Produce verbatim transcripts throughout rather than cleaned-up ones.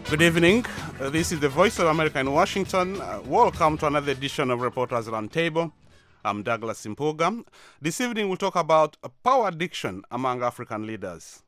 Good evening. Uh, this is the Voice of America in Washington. Uh, welcome to another edition of Reporters Roundtable. I'm Douglas Simpuga. This evening we'll talk about uh, power addiction among African leaders.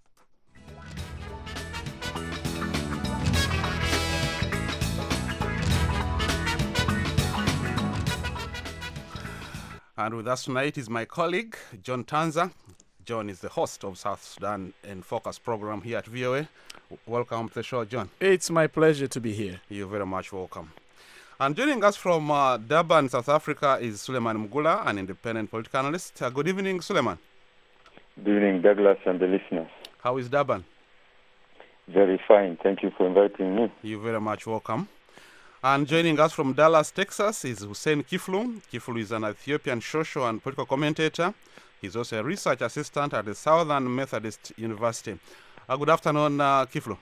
And with us tonight is my colleague, John Tanza. John is the host of South Sudan in Focus program here at V O A. Welcome to the show, John. It's my pleasure to be here. You're very much welcome. And joining us from uh, Durban, South Africa, is Suleiman Mgula, an independent political analyst. Uh, good evening, Suleiman. Good evening, Douglas and the listeners. How is Durban? Very fine. Thank you for inviting me. You're very much welcome. And joining us from Dallas, Texas, is Hussein Kiflu. Kiflu is an Ethiopian social and political commentator. He's also a research assistant at the Southern Methodist University. Uh, good afternoon, uh, Kiflu.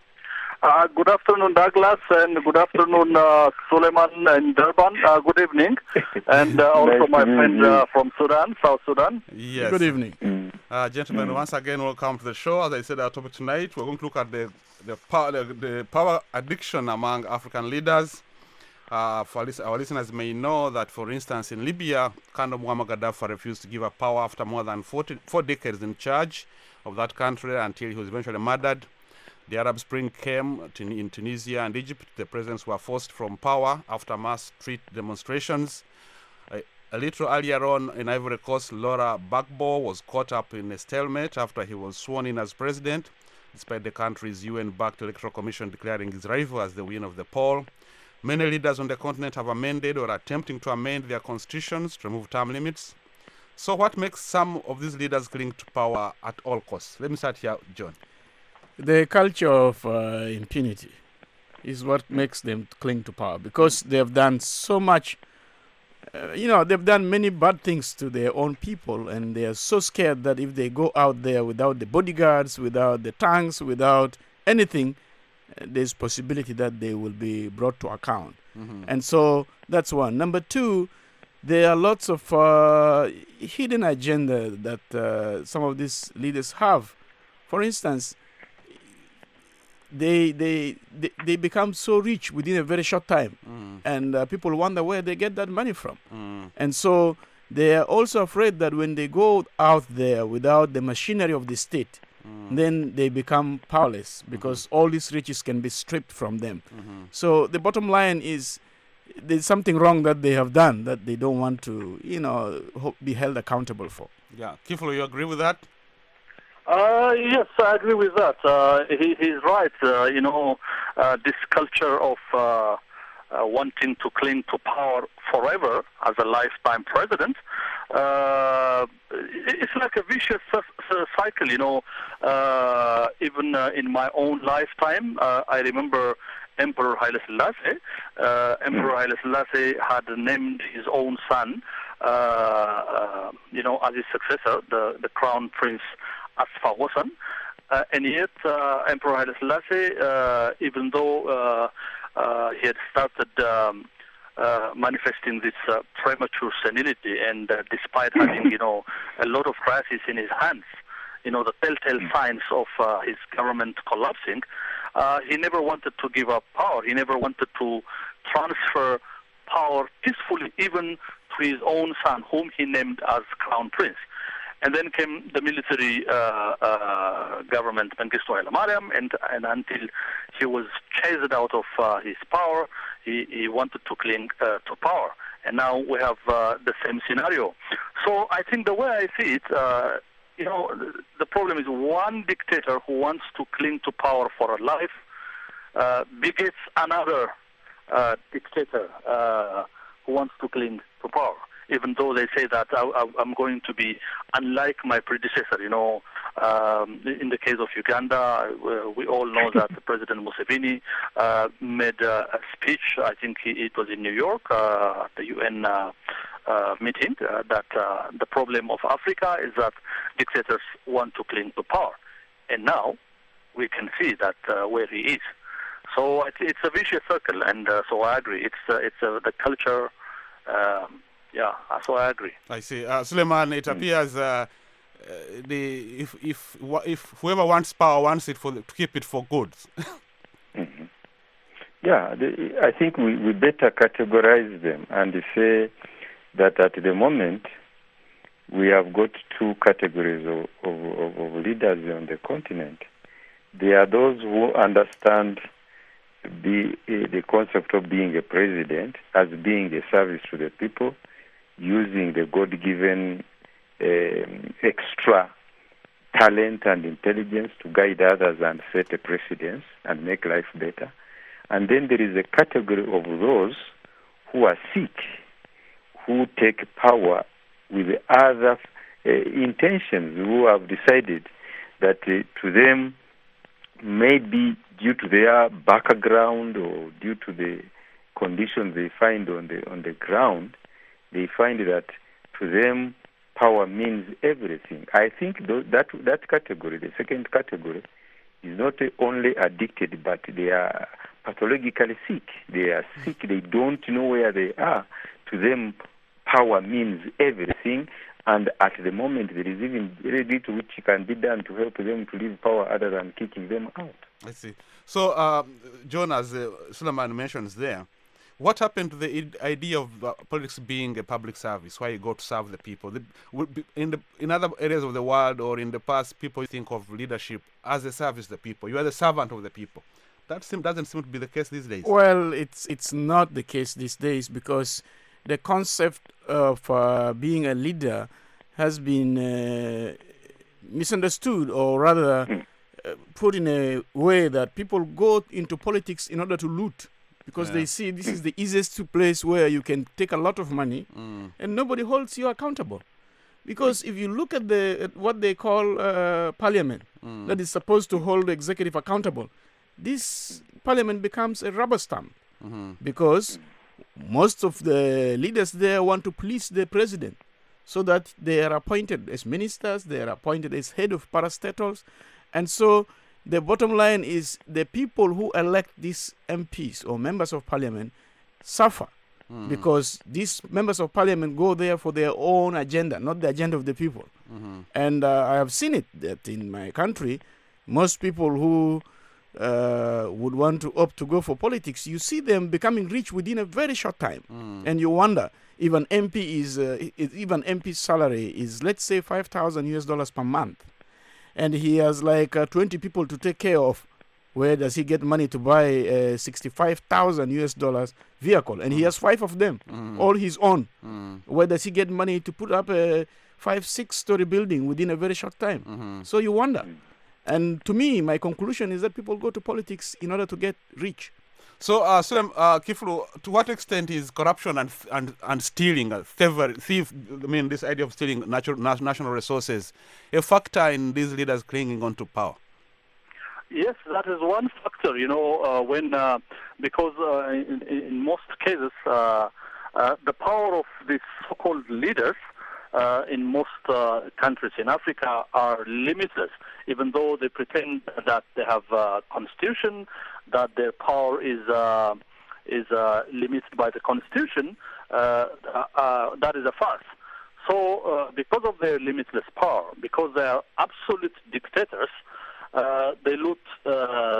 Uh, good afternoon, Douglas, and good afternoon, uh, Suleiman and Durban. Uh, good evening. And uh, also Nice my to meet friend you. uh, from Sudan, South Sudan. Yes. Good evening. Mm. Uh, gentlemen, once again, welcome to the show. As I said, our topic tonight, we're going to look at the the power, the, the power addiction among African leaders. Uh, for lis- our listeners may know that, for instance, in Libya, Colonel Muammar Gaddafi refused to give up power after more than forty, four decades in charge of that country until he was eventually murdered. The Arab Spring came to, in Tunisia and Egypt. The presidents were forced from power after mass street demonstrations. A, a little earlier on in Ivory Coast, Laura Gbagbo was caught up in a stalemate after he was sworn in as president, despite the country's U N-backed electoral commission declaring his rival as the winner of the poll. Many leaders on the continent have amended or are attempting to amend their constitutions to remove term limits. So what makes some of these leaders cling to power at all costs? Let me start here, John. The culture of uh, impunity is what makes them cling to power because they have done so much. Uh, you know, they've done many bad things to their own people, and they are so scared that if they go out there without the bodyguards, without the tanks, without anything, uh, there's possibility that they will be brought to account. Mm-hmm. And so that's one. Number two, there are lots of uh, hidden agenda that uh, some of these leaders have. For instance, they they they, they become so rich within a very short time, Mm. and uh, people wonder where they get that money from. Mm. And so they are also afraid that when they go out there without the machinery of the state, Mm. then they become powerless because all these riches can be stripped from them. Mm-hmm. So the bottom line is there's something wrong that they have done that they don't want to, you know, ho- be held accountable for. Yeah. Kiflu, you agree with that? Uh, yes, I agree with that. Uh, he, he's right. Uh, you know, uh, this culture of uh, uh, wanting to cling to power forever as a lifetime president, uh, it's like a vicious c- c- cycle, you know. Uh, even uh, in my own lifetime, uh, I remember Emperor Haile Selassie. Uh, Emperor Haile Selassie had named his own son, uh, uh, you know, as his successor, the, the crown prince Asfa Hosan. Uh, and yet, uh, Emperor Haile Selassie, uh, even though uh, uh, he had started um, uh, manifesting this uh, premature senility, and uh, despite having, you know, a lot of crises in his hands, you know, the telltale signs of uh, his government collapsing, uh, he never wanted to give up power. He never wanted to transfer power peacefully, even to his own son, whom he named as crown prince. And then came the military uh, uh, government, Mengistu Haile Mariam, and, and until he was chased out of uh, his power, he, he wanted to cling uh, to power. And now we have uh, the same scenario. So I think the way I see it, uh, you know, the problem is one dictator who wants to cling to power for a life uh, begets another uh, dictator uh, who wants to cling to power. Even though they say that I, I, I'm going to be unlike my predecessor, you know. Um, in the case of Uganda, uh, we all know that President Museveni uh, made uh, a speech, I think he, it was in New York, uh, at the U N uh, uh, meeting, uh, that uh, the problem of Africa is that dictators want to cling to power. And now we can see that uh, where he is. So it's, it's a vicious circle, and uh, so I agree. It's, uh, it's uh, the culture... Um, Yeah, so I agree. I see. Uh, Suleiman, it appears uh, uh, the if if if whoever wants power wants it for the, to keep it for good. Yeah, the, I think we, we better categorize them and say that at the moment we have got two categories of, of, of leaders on the continent. There are those who understand the, the concept of being a president as being a service to the people, using the God-given um, extra talent and intelligence to guide others and set a precedence and make life better. And then there is a category of those who are sick, who take power with other uh, intentions, who have decided that uh, to them, maybe due to their background or due to the conditions they find on the on the ground, they find that to them power means everything. I think th- that that category, the second category, is not only addicted, but they are pathologically sick. They are sick. They don't know where they are. To them, power means everything. And at the moment, there is even very little which can be done to help them to leave power other than kicking them out. I see. So, uh, John, as uh, Suleiman mentions there, what happened to the idea of uh, politics being a public service, why you go to serve the people? The, in, the, in other areas of the world or in the past, people think of leadership as a service to the people. You are the servant of the people. That seem, doesn't seem to be the case these days. Well, it's it's not the case these days because the concept of uh, being a leader has been uh, misunderstood, or rather uh, put in a way that people go into politics in order to loot, because yeah. they see this is the easiest place where you can take a lot of money mm. and nobody holds you accountable. Because if you look at the at what they call uh, parliament, mm. that is supposed to hold the executive accountable, this parliament becomes a rubber stamp mm-hmm. because most of the leaders there want to please the president, so that they are appointed as ministers, they are appointed as head of parastatals. And so the bottom line is the people who elect these M Ps or members of parliament suffer mm. because these members of parliament go there for their own agenda, not the agenda of the people. Mm-hmm. And uh, I have seen it that in my country, most people who uh, would want to opt to go for politics, you see them becoming rich within a very short time. Mm. And you wonder, even M P is, uh, even M P's salary is, let's say, five thousand U S dollars per month. And he has like uh, twenty people to take care of. Where does he get money to buy a sixty-five thousand U S dollars vehicle? And mm. he has five of them, mm. all his own. Mm. Where does he get money to put up a five, six-story building within a very short time? Mm-hmm. So you wonder. And to me, my conclusion is that people go to politics in order to get rich. So, uh, Sulem, uh, Kiflu, to what extent is corruption and and, and stealing, uh, favor, thief, I mean, this idea of stealing natural, national resources, a factor in these leaders clinging on to power? Yes, that is one factor, you know, uh, when, uh, because uh, in, in most cases, uh, uh, the power of these so-called leaders uh, in most uh, countries in Africa are limitless, even though they pretend that they have a constitution, that their power is uh, is uh, limited by the constitution. Uh, uh, that is a farce. So, uh, because of their limitless power, because they are absolute dictators, uh, they loot uh,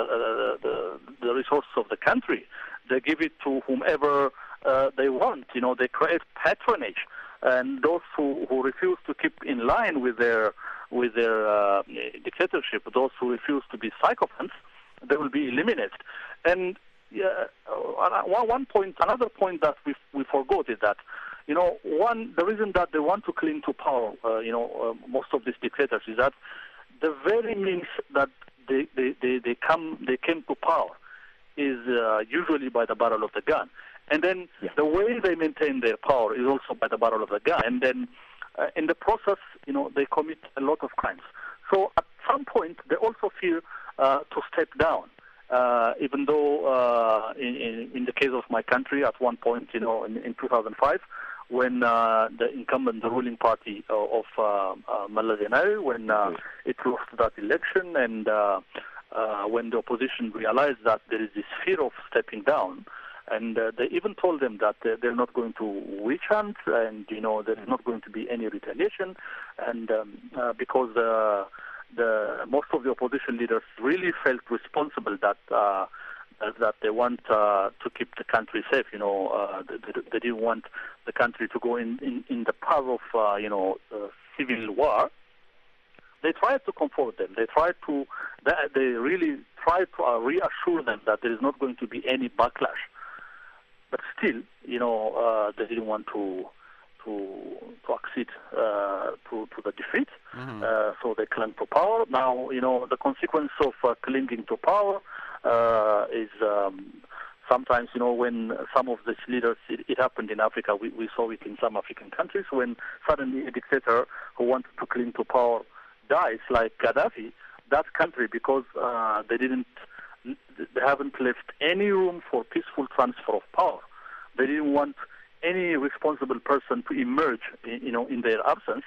the, the resources of the country. They give it to whomever uh, they want. You know, they create patronage, and those who, who refuse to keep in line with their with their uh, dictatorship, those who refuse to be sycophants, they will be eliminated. And yeah, one, one point, another point that we we forgot is that, you know, one the reason that they want to cling to power, uh, you know, uh, most of these dictators, is that the very means that they they, they, they come they came to power is uh, usually by the barrel of the gun, and then yeah. the way they maintain their power is also by the barrel of the gun, and then uh, in the process, you know, they commit a lot of crimes. So at some point, they also fear uh, to step down. Uh, even though uh, in, in, in the case of my country, at one point, you know, in, in two thousand five, when uh, the incumbent, the ruling party uh, of uh, uh, Meles Zenawi, when uh, it lost that election, and uh, uh, when the opposition realized that there is this fear of stepping down, and uh, they even told them that uh, they're not going to witch hunt, and, you know, there is not going to be any retaliation, and um, uh, because uh, the most of the opposition leaders really felt responsible that uh, uh, that they want uh, to keep the country safe. You know, uh, they, they, they didn't want the country to go in, in, in the path of, uh, you know, uh, civil war. They tried to comfort them. They tried to, they, they really tried to uh, reassure them that there is not going to be any backlash. But still, you know, uh, they didn't want to to to accede uh, to to the defeat. Mm-hmm. Uh, so they clung to power. Now, you know, the consequence of uh, clinging to power uh, is um, sometimes, you know, when some of these leaders, it, it happened in Africa. We, we saw it in some African countries when suddenly a dictator who wanted to cling to power dies, like Gaddafi. That country, because uh, they didn't, they haven't left any room for peaceful transfer of power. They didn't want any responsible person to emerge, in, you know, in their absence.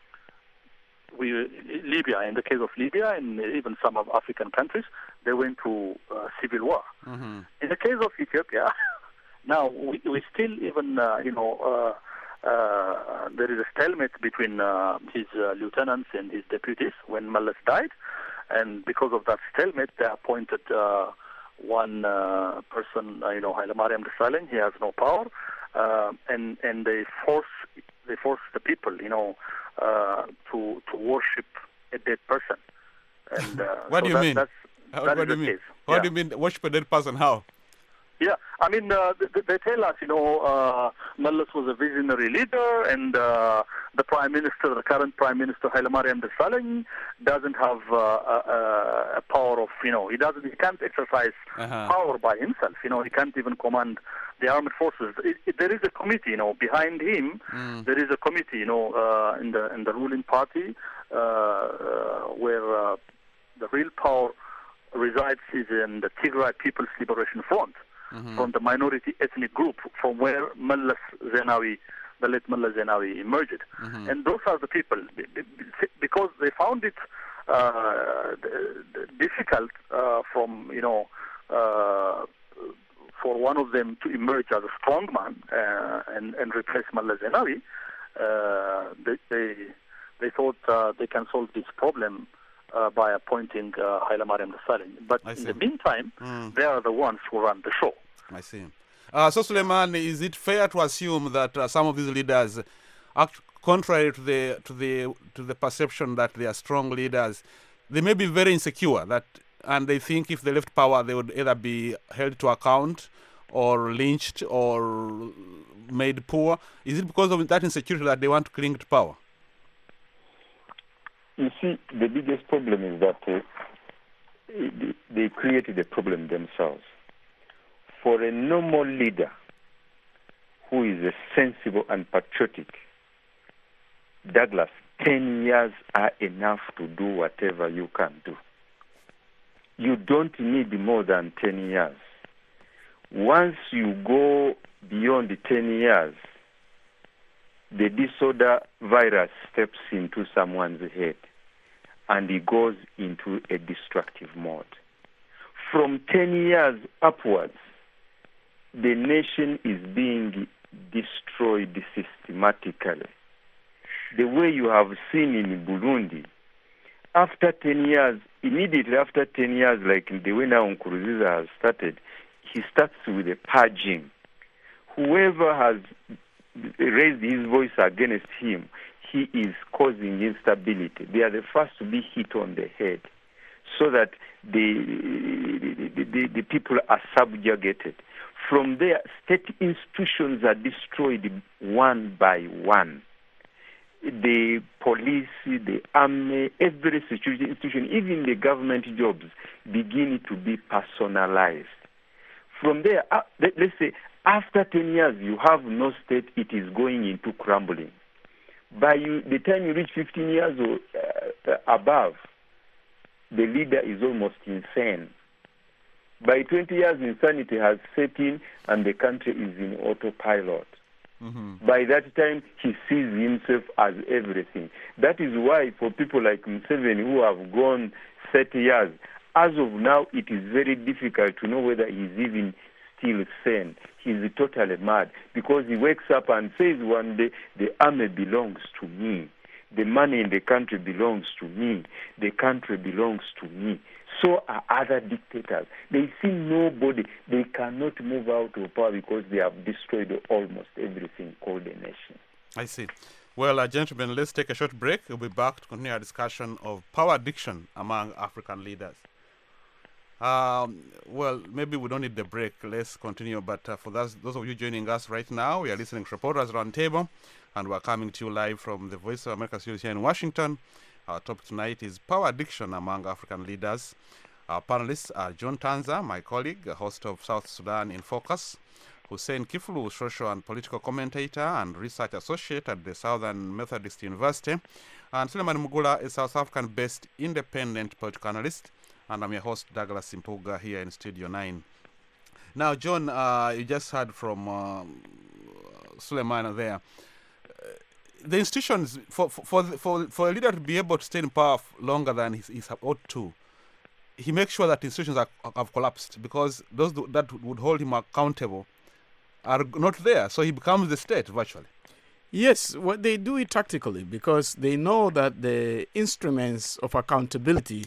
We, Libya, in the case of Libya, and even some of African countries, they went to uh, civil war. Mm-hmm. In the case of Ethiopia, now we, we still even, uh, you know, uh, uh, there is a stalemate between uh, his uh, lieutenants and his deputies when Meles died, and because of that stalemate, they appointed uh, one uh, person, uh, you know, Haile Mariam Desalegn. He has no power. Uh, and and they force they force the people, you know, uh, to to worship a dead person. And uh, what so do you that, mean? That's, How, that what do is you the mean? case. What Yeah. do you mean worship a dead person? How? Yeah, I mean, uh, they, they tell us, you know, uh, Meles was a visionary leader, and uh, the prime minister, the current prime minister, Haile Mariam Desalegn, doesn't have uh, a, a power of, you know, he doesn't, he can't exercise uh-huh. power by himself. You know, he can't even command the armed forces. It, it, there is a committee, you know, behind him. Mm. There is a committee, you know, uh, in the in the ruling party, uh, uh, where uh, the real power resides is in the Tigray People's Liberation Front. Mm-hmm. From the minority ethnic group from where Meles Zenawi, the late Meles Zenawi, emerged. Mm-hmm. And those are the people, because they found it uh, difficult uh, from, you know, uh, for one of them to emerge as a strongman uh, and, and replace Meles Zenawi. Uh, they, they, they thought uh, they can solve this problem Uh, by appointing uh, Haile Mariam Desalegn. But in the meantime, mm. they are the ones who run the show. I see. Uh, so, Suleiman, is it fair to assume that uh, some of these leaders, act contrary to the to the to the perception that they are strong leaders, they may be very insecure, that and they think if they left power, they would either be held to account or lynched or made poor? Is it because of that insecurity that they want to cling to power? You see, the biggest problem is that uh, they created a problem themselves. For a normal leader who is a sensible and patriotic, Douglas, ten years are enough to do whatever you can do. You don't need more than ten years. Once you go beyond the ten years, the disorder virus steps into someone's head and he goes into a destructive mode. From ten years upwards, the nation is being destroyed systematically. The way you have seen in Burundi, after ten years, immediately after ten years, like the way now Nkurunziza has started, he starts with a purging. Whoever has raised his voice against him, he is causing instability. They are the first to be hit on the head so that the, the, the, the people are subjugated. From there, state institutions are destroyed one by one. The police, the army, every security institution, even the government jobs begin to be personalized. From there, uh, let's say, after ten years, you have no state, it is going into crumbling. By you, the time you reach fifteen years or uh, above, the leader is almost insane. By twenty years, insanity has set in and the country is in autopilot. Mm-hmm. By that time, he sees himself as everything. That is why for people like Museveni who have gone thirty years, as of now, it is very difficult to know whether he is even still sane. He's totally mad because he wakes up and says one day, the army belongs to me. the money in the country belongs to me, the country belongs to me. So are other dictators. They see nobody. They cannot move out of power because they have destroyed almost everything called a nation. I see. Well, uh, gentlemen, let's take a short break. We'll be back to continue our discussion of power addiction among African leaders. Um, well, maybe we don't need the break. Let's continue. But uh, for those, those of you joining us right now, we are listening to Reporters Roundtable, and we're coming to you live from the Voice of America studios here in Washington. Our topic tonight is power addiction among African leaders. Our panelists are John Tanza, my colleague, host of South Sudan in Focus, Hussein Kiflu, social and political commentator and research associate at the Southern Methodist University, and Suleiman Mugula, a South African-based independent political analyst, and I'm your host, Douglas Simpuga, here in Studio nine. Now, John, uh, you just heard from uh, Suleiman there. Uh, the institutions, for, for, for, for a leader to be able to stay in power longer than he, he ought to, he makes sure that institutions are, have collapsed, because those that would hold him accountable are not there. So he becomes the state, virtually. Yes, what they do it tactically, because they know that the instruments of accountability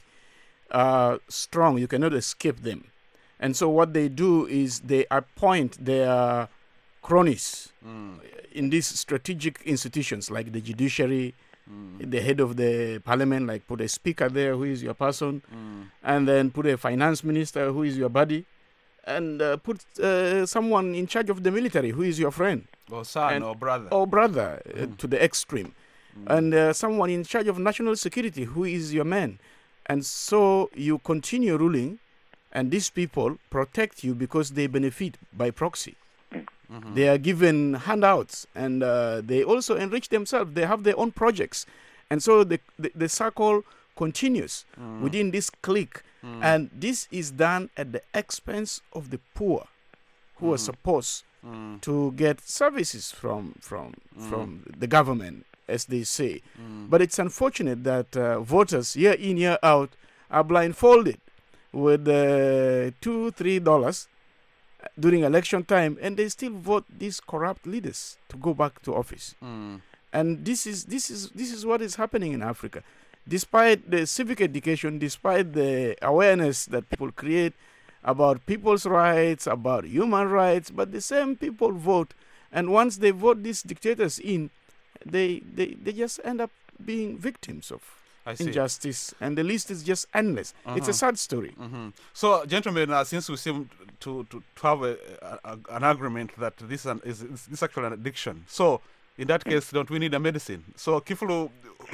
are strong. You cannot escape them. And so what they do is they appoint their cronies mm. in these strategic institutions like the judiciary, mm. the head of the parliament, like put a speaker there who is your person, mm. and then put a finance minister who is your buddy, and uh, put uh, someone in charge of the military who is your friend. Or son and, or brother. Or brother mm. uh, to the extreme. Mm. And uh, someone in charge of national security who is your man. And so you continue ruling, and these people protect you because they benefit by proxy. Mm-hmm. They are given handouts, and uh, they also enrich themselves. They have their own projects. And so the, the, the circle continues mm. within this clique. Mm. And this is done at the expense of the poor, who mm. are supposed mm. to get services from, from, mm. from the government, as they say. Mm. But it's unfortunate that uh, voters year in, year out are blindfolded with uh, two, three dollars during election time, and they still vote these corrupt leaders to go back to office. Mm. And this is this is this is what is happening in Africa. Despite the civic education, despite the awareness that people create about people's rights, about human rights, but the same people vote, and once they vote these dictators in, they they, they just end up being victims of injustice, and the list is just endless. Uh-huh. It's a sad story. Mm-hmm. So, gentlemen, uh, since we seem to, to, to have a, a, an agreement that this an, is, is this actually an addiction, so in that case, don't we need a medicine? So, Kiflu,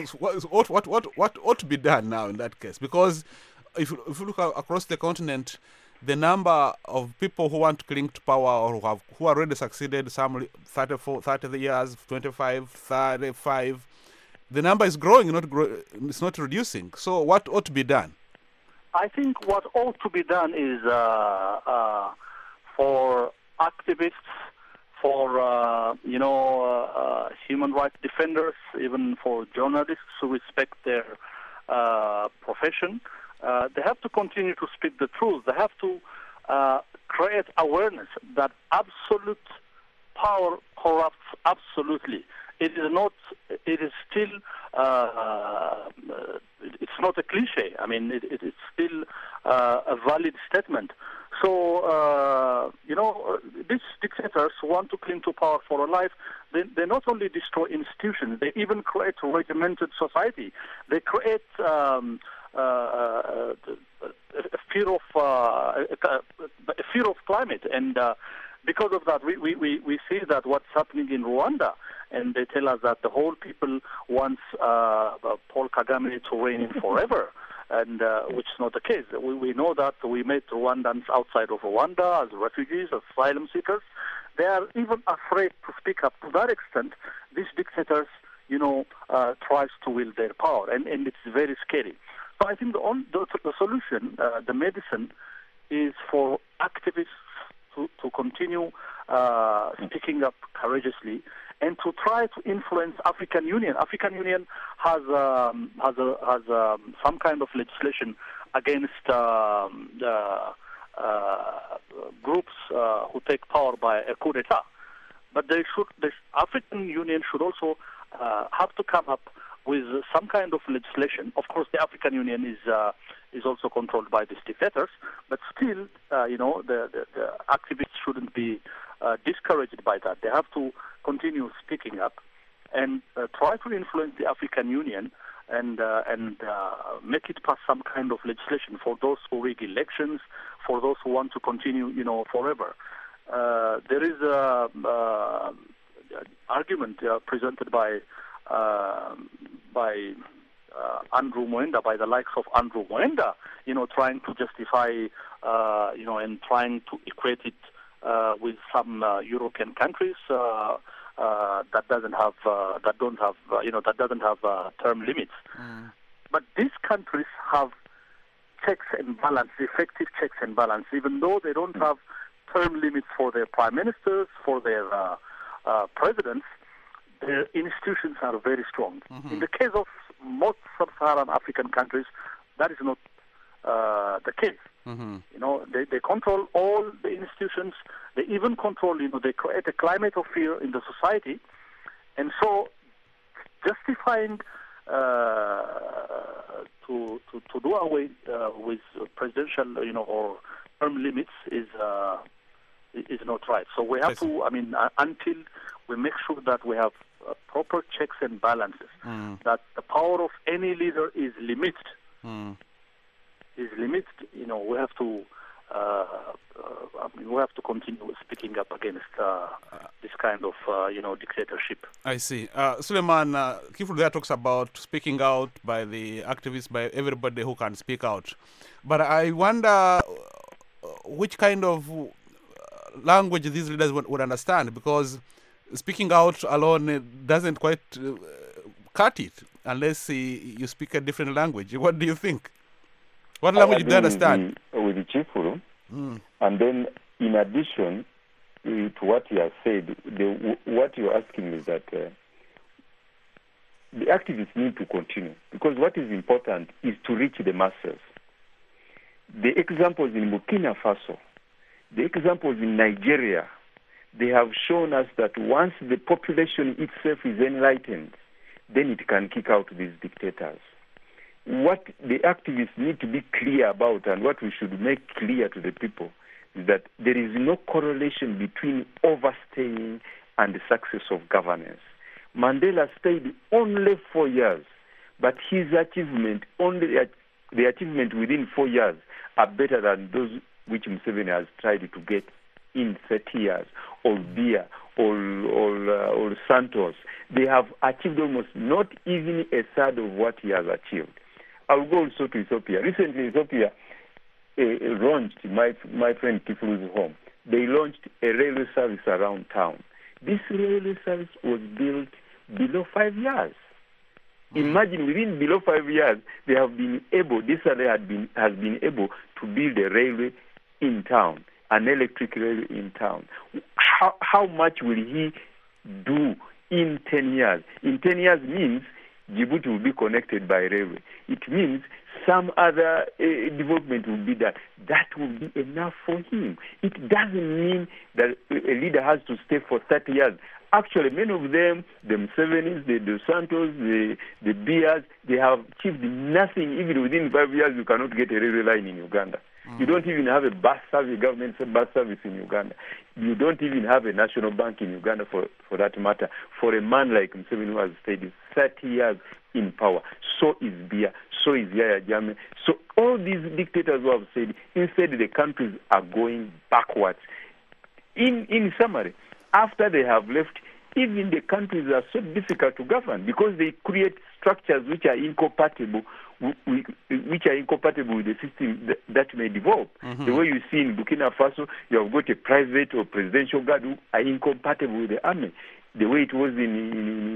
what what what what ought to be done now in that case? Because if you, if you look across the continent, the number of people who want to cling to power or who have who already succeeded, some thirty-four, thirty years, twenty-five, thirty-five, the number is growing, not grow, it's not reducing. So, what ought to be done? I think what ought to be done is uh, uh, for activists, for uh, you know uh, uh, human rights defenders, even for journalists who respect their uh, profession, uh, they have to continue to speak the truth. They have to uh, create awareness that absolute power corrupts absolutely. It is not. It is still. Uh, uh, it's not a cliche. I mean, it, it, it's still uh, a valid statement. So, uh, you know, these dictators who want to cling to power for a life, they, they not only destroy institutions, they even create a regimented society. They create um, uh, a fear of uh, a fear of climate, and uh, because of that, we, we, we see that what's happening in Rwanda, and they tell us that the whole people wants uh, Paul Kagame to reign forever. And uh, which is not the case. We, we know that we met Rwandans outside of Rwanda as refugees, as asylum seekers. They are even afraid to speak up. To that extent, these dictators, you know, uh, tries to wield their power, and, and it's very scary. So I think the, on, the, the solution, uh, the medicine, is for activists to, to continue uh, speaking up courageously, and to try to influence African Union. African Union has um, has, a, has um, some kind of legislation against um, the, uh, groups uh, who take power by a coup d'etat. But they should, the African Union should also uh, have to come up with some kind of legislation. Of course, the African Union is uh, is also controlled by these dictators, but still, uh, you know, the, the, the activists shouldn't be uh, discouraged by that. They have to continue speaking up and uh, try to influence the African Union and uh, and uh, make it pass some kind of legislation for those who rig elections, for those who want to continue, you know, forever. Uh, there is a uh, argument uh, presented by uh, by uh, Andrew Mwenda, by the likes of Andrew Mwenda, you know, trying to justify, uh, you know, and trying to equate it uh, with some uh, European countries. Uh, Uh, that doesn't have, uh, that don't have, uh, you know, that doesn't have uh, term limits. Mm. But these countries have checks and balance, effective checks and balance, even though they don't have term limits for their prime ministers, for their uh, uh, presidents. Their institutions are very strong. Mm-hmm. In the case of most sub-Saharan African countries, that is not uh, the case. Mm-hmm. You know, they, they control all the institutions. They even control, you know, they create a climate of fear in the society. And so justifying uh, to, to to do away uh, with presidential, you know, or term limits is uh, is not right. So we have to, I mean, uh, until we make sure that we have uh, proper checks and balances, mm. that the power of any leader is limited. Mm. is limited, you know, we have to uh, uh, I mean, we have to continue speaking up against uh, this kind of, uh, you know, dictatorship. I see. Uh, Suleiman, uh, Kiflu there talks about speaking out by the activists, by everybody who can speak out. But I wonder which kind of language these leaders would, would understand, because speaking out alone doesn't quite uh, cut it unless uh, you speak a different language. What do you think? What language do you understand? With the Kiflu, mm. and then in addition uh, to what he has said, the, what you're asking is that uh, the activists need to continue, because what is important is to reach the masses. The examples in Burkina Faso, the examples in Nigeria, they have shown us that once the population itself is enlightened, then it can kick out these dictators. What the activists need to be clear about, and what we should make clear to the people, is that there is no correlation between overstaying and the success of governance. Mandela stayed only four years, but his achievement, only the achievement within four years, are better than those which Museveni has tried to get in thirty years, or Biya, or, or, uh, or Santos. They have achieved almost not even a third of what he has achieved. I'll go also to Ethiopia. Recently, Ethiopia uh, launched, my, my friend Kiflu's home, they launched a railway service around town. This railway service was built below five years. Imagine, within below five years, they have been able, this area had been, has been able to build a railway in town, an electric railway in town. How, how much will he do in ten years? In ten years means Djibouti will be connected by railway. It means some other uh, development will be done. That will be enough for him. It doesn't mean that a leader has to stay for thirty years. Actually, many of them, the Musevenis, the Dos Santos, the, the Biyas, they have achieved nothing. Even within five years, you cannot get a railway line in Uganda. Mm-hmm. You don't even have a bus service, government bus service in Uganda. You don't even have a national bank in Uganda, for, for that matter. For a man like Museveni, who has stayed thirty years in power, so is Biya, so is Yahya Jammeh. So all these dictators who have said, instead the countries are going backwards. In, in summary, after they have left, even the countries are so difficult to govern because they create structures which are incompatible, which are incompatible with the system that, that may develop. Mm-hmm. The way you see in Burkina Faso, you have got a private or presidential guard who are incompatible with the army. The way it was in, in,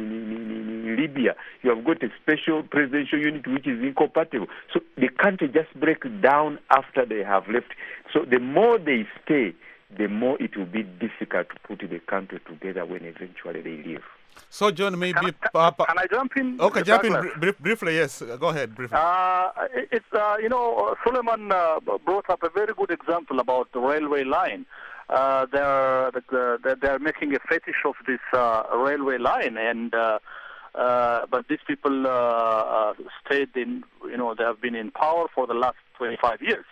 in, in Libya, you have got a special presidential unit which is incompatible. So the country just breaks down after they have left. So the more they stay, the more it will be difficult to put the country together when eventually they leave. So, John, maybe... Can, can, can I jump in? Okay, jump in br- briefly, yes. Go ahead, briefly. Uh, it's, uh, you know, Suleiman uh, brought up a very good example about the railway line. Uh, they're, they're, they're making a fetish of this uh, railway line, and uh, uh, but these people uh, uh, stayed in, you know, they have been in power for the last twenty-five years.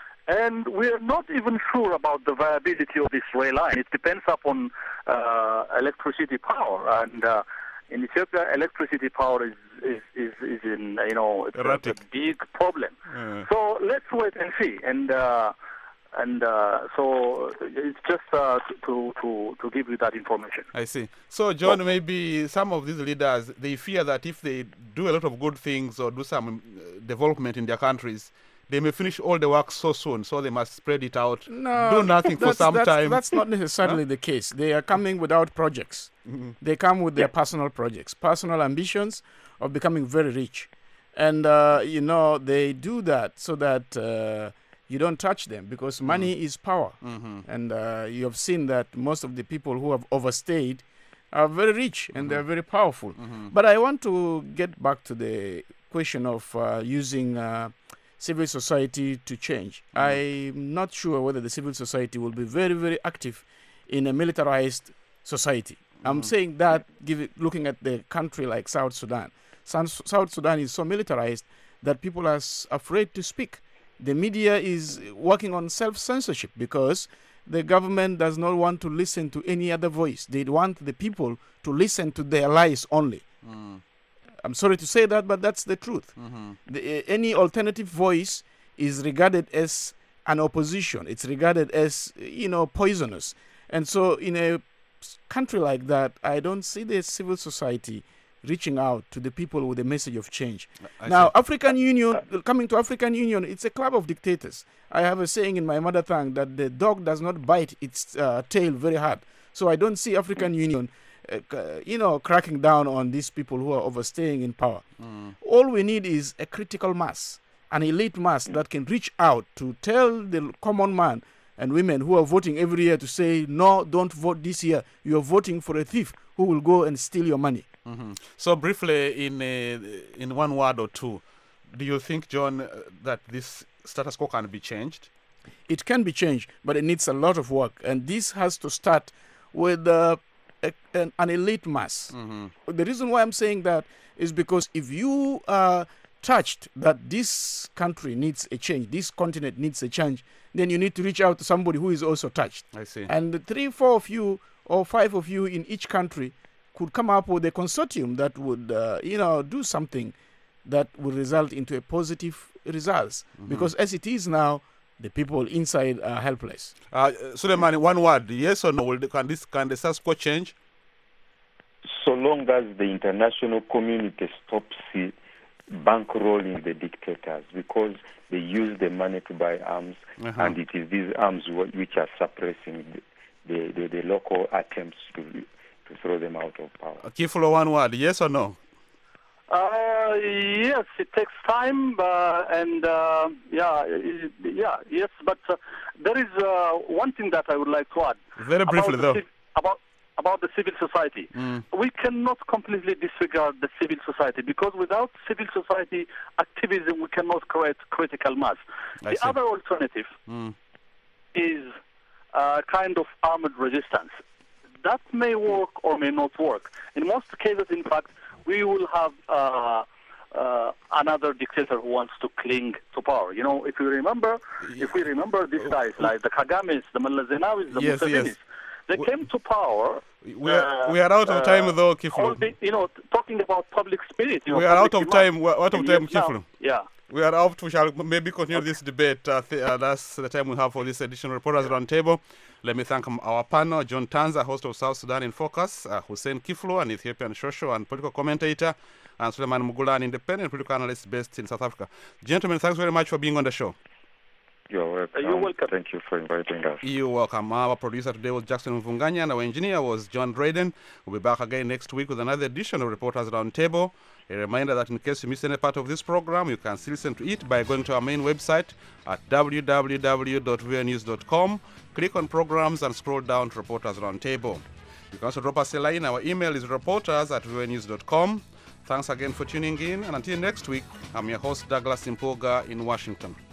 And we're not even sure about the viability of this rail line. It depends upon uh, electricity power. And uh, in Ethiopia, electricity power is, is, is, is in, you know, it's a, a big problem. Yeah. So let's wait and see. And uh, and uh, so it's just uh, to, to, to give you that information. I see. So, John, maybe some of these leaders, they fear that if they do a lot of good things or do some development in their countries, they may finish all the work so soon, so they must spread it out, no, do nothing for some that's, time. That's not necessarily huh? the case. They are coming without projects. Mm-hmm. They come with their yeah. personal projects, personal ambitions of becoming very rich. And, uh, you know, they do that so that uh, you don't touch them, because money mm. is power. Mm-hmm. And uh, you have seen that most of the people who have overstayed are very rich and mm-hmm. they're very powerful. Mm-hmm. But I want to get back to the question of uh, using... Uh, civil society to change. Mm. I'm not sure whether the civil society will be very, very active in a militarized society. Mm. I'm saying that give it, looking at the country like South Sudan. South, South Sudan is so militarized that people are s- afraid to speak. The media is working on self-censorship because the government does not want to listen to any other voice. They want the people to listen to their lies only. Mm. I'm sorry to say that, but that's the truth. Mm-hmm. The, uh, any alternative voice is regarded as an opposition. It's regarded as, you know, poisonous. And so in a country like that, I don't see the civil society reaching out to the people with a message of change. I now, see. African Union, coming to African Union, it's a club of dictators. I have a saying in my mother tongue that the dog does not bite its uh, tail very hard. So I don't see African Union Uh, you know, cracking down on these people who are overstaying in power. Mm. All we need is a critical mass, an elite mass that can reach out to tell the common man and women who are voting every year to say, no, don't vote this year. You're voting for a thief who will go and steal your money. Mm-hmm. So briefly, in a, in one word or two, do you think, John, uh, that this status quo can be changed? It can be changed, but it needs a lot of work. And this has to start with the uh, A, an, an elite mass. Mm-hmm. The reason why I'm saying that is because if you are touched that this country needs a change, this continent needs a change, then you need to reach out to somebody who is also touched. I see. And the three, four of you or five of you in each country could come up with a consortium that would, uh, you know, do something that will result into a positive results. Mm-hmm. Because as it is now, the people inside are helpless. Uh, Suleiman, one word, yes or no? Will the, can this can the status quo change? So long as the international community stops uh, bankrolling the dictators, because they use the money to buy arms, uh-huh. and it is these arms which are suppressing the, the, the, the local attempts to to throw them out of power. Uh, Kifulo, one word, yes or no? Uh, yes, it takes time, uh, and uh, yeah, yeah, yes. But uh, there is uh, one thing that I would like to add. Very briefly, about though. The, about about the civil society, mm. we cannot completely disregard the civil society, because without civil society activism, we cannot create critical mass. I the see. other alternative mm. is a kind of armed resistance. That may work or may not work. In most cases, in fact, we will have uh, uh, another dictator who wants to cling to power. You know, if you remember, yeah. if we remember these guys, like the Kagames, the Mullah Zenawis, the yes, Musevenis, yes. they we, came to power. We are, uh, we are out of time, uh, though, Kifulo. The, you know, talking about public spirit. You know, we are out of demand. time. We are out of time, yes, Kifulo. Yeah. We are out. We shall maybe continue this debate. Uh, th- uh, that's the time we have for this edition of Reporters Roundtable. Let me thank um, our panel, John Tanza, host of South Sudan in Focus, uh, Hussein Kifulo, an Ethiopian social and political commentator, and Suleiman Mugula, an independent political analyst based in South Africa. Gentlemen, thanks very much for being on the show. You're welcome. You're welcome. Thank you for inviting us. You're welcome. Our producer today was Jackson Mvunganya, and our engineer was John Drayden. We'll be back again next week with another edition of Reporters Roundtable. A reminder that in case you missed any part of this program, you can still listen to it by going to our main website at w w w dot v o a news dot com. Click on programs and scroll down to Reporters Roundtable. You can also drop us a line. Our email is reporters at v o a news dot com. Thanks again for tuning in, and until next week, I'm your host, Douglas Impoga in Washington.